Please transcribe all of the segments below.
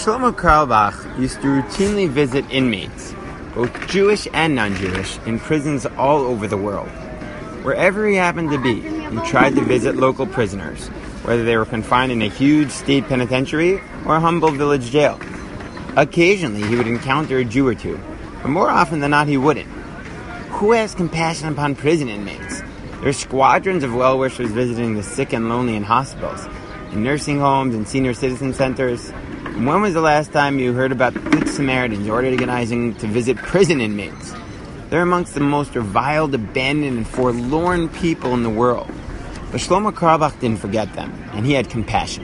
Shlomo Carlebach used to routinely visit inmates, both Jewish and non-Jewish, in prisons all over the world. Wherever he happened to be, he tried to visit local prisoners, whether they were confined in a huge state penitentiary or a humble village jail. Occasionally, he would encounter a Jew or two, but more often than not, he wouldn't. Who has compassion upon prison inmates? There are squadrons of well-wishers visiting the sick and lonely in hospitals, in nursing homes and senior citizen centers. And when was the last time you heard about the Good Samaritans organizing to visit prison inmates? They're amongst the most reviled, abandoned, and forlorn people in the world. But Shlomo Carlebach didn't forget them, and he had compassion.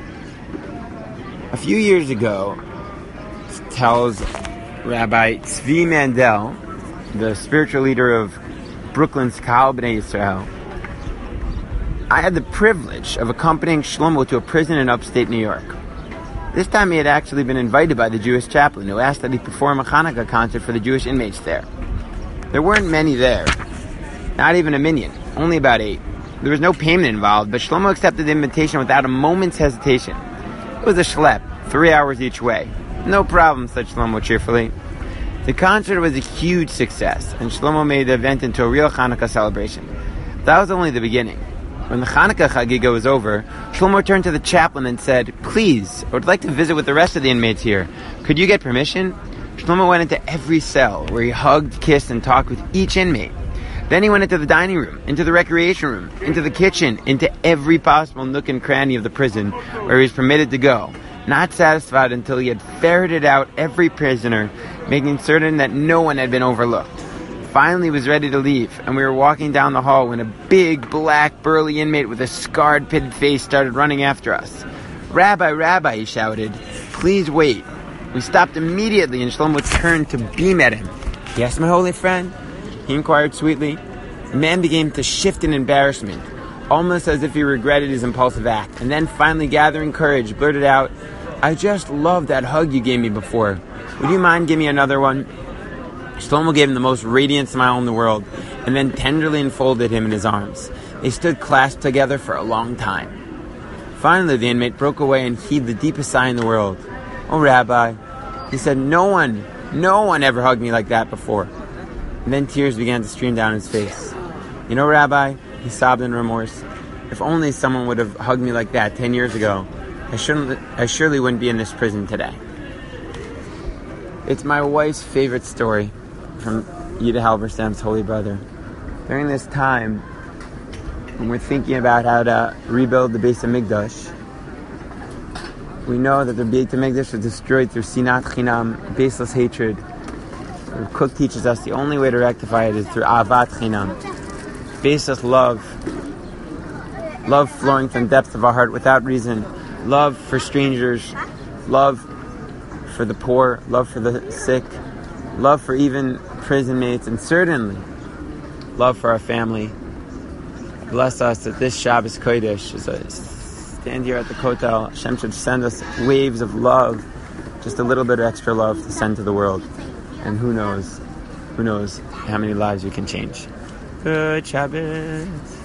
A few years ago, tells Rabbi Tzvi Mandel, the spiritual leader of Brooklyn's Kahal B'nai Yisrael, I had the privilege of accompanying Shlomo to a prison in upstate New York. This time he had actually been invited by the Jewish chaplain, who asked that he perform a Hanukkah concert for the Jewish inmates there. There weren't many there, not even a minyan, only about 8. There was no payment involved, but Shlomo accepted the invitation without a moment's hesitation. It was a schlep, 3 hours each way. No problem, said Shlomo cheerfully. The concert was a huge success, and Shlomo made the event into a real Hanukkah celebration. That was only the beginning. When the Hanukkah Chagiga was over, Shlomo turned to the chaplain and said, "Please, I would like to visit with the rest of the inmates here. Could you get permission?" Shlomo went into every cell, where he hugged, kissed, and talked with each inmate. Then he went into the dining room, into the recreation room, into the kitchen, into every possible nook and cranny of the prison where he was permitted to go, not satisfied until he had ferreted out every prisoner, making certain that no one had been overlooked. Finally, he was ready to leave, and we were walking down the hall when a big, black, burly inmate with a scarred, pitted face started running after us. "Rabbi, Rabbi," he shouted, "please wait." We stopped immediately, and Shlomo turned to beam at him. "Yes, my holy friend?" he inquired sweetly. The man began to shift in embarrassment, almost as if he regretted his impulsive act, and then finally gathering courage, blurted out, "I just love that hug you gave me before. Would you mind giving me another one?" Shlomo gave him the most radiant smile in the world, and then tenderly enfolded him in his arms. They stood clasped together for a long time. Finally, the inmate broke away and heaved the deepest sigh in the world. "Oh, Rabbi," he said, no one ever hugged me like that before." And then tears began to stream down his face. "You know, Rabbi," he sobbed in remorse, "if only someone would have hugged me like that 10 years ago, I surely wouldn't be in this prison today." It's my wife's favorite story from Yida Halberstam's Holy Brother. During this time, when we're thinking about how to rebuild the Beis HaMikdash, we know that the Beit HaMikdash was destroyed through Sinat Chinam, baseless hatred. The Kook teaches us the only way to rectify it is through Avat Chinam, baseless love flowing from the depths of our heart without reason, love for strangers, love for the poor, love for the sick, love for even prison mates, and certainly love for our family. Bless us that this Shabbos Kodesh, as I stand here at the Kotel, Hashem should send us waves of love, just a little bit of extra love to send to the world. And who knows how many lives we can change. Good Shabbos.